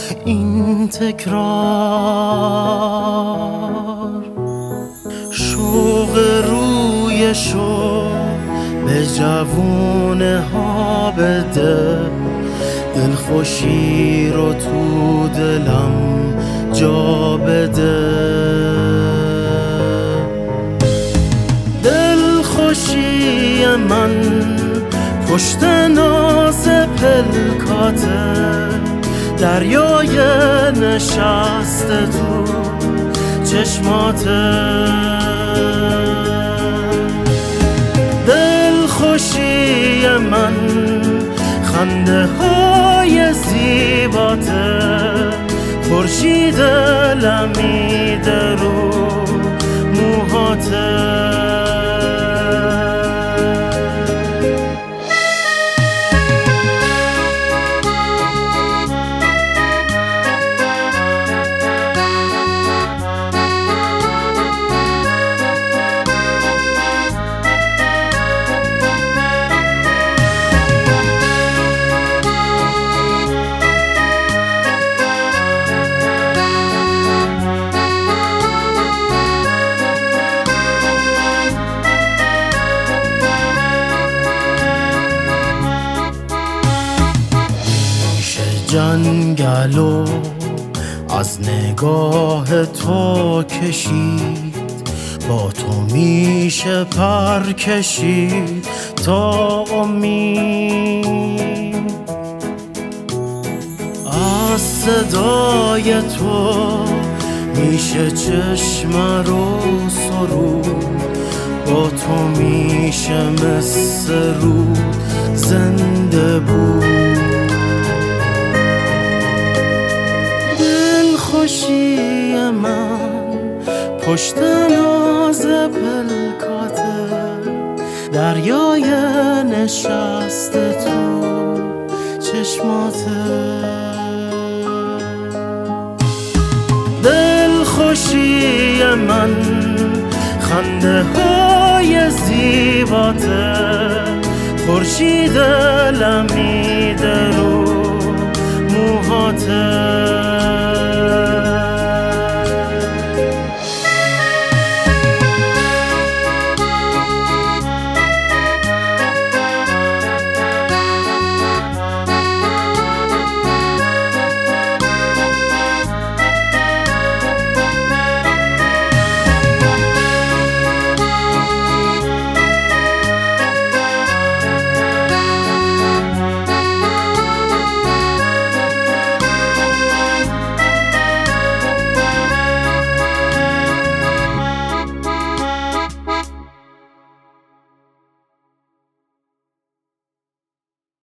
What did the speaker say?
این تکرار. شوق روی شوق به جوونه ها بده، دلخوشی رو تو دلم جا بده. دلخوشی من پشت ناز پلکاته، دریای نشسته تو چشماته. دلخوشی من خنده های زیباته، خورشید لمیده رو موهاته. جنگلو از نگاه تو کشید، با تو میشه پر کشید تا امید. از صدای تو میشه چشم رو سرود، با تو میشه مثل رود زنده بود. دلخوشی من پشت ناز پلکاته، دریای نشسته تو چشماته. دلخوشی من خنده های زیباته، خورشید لمی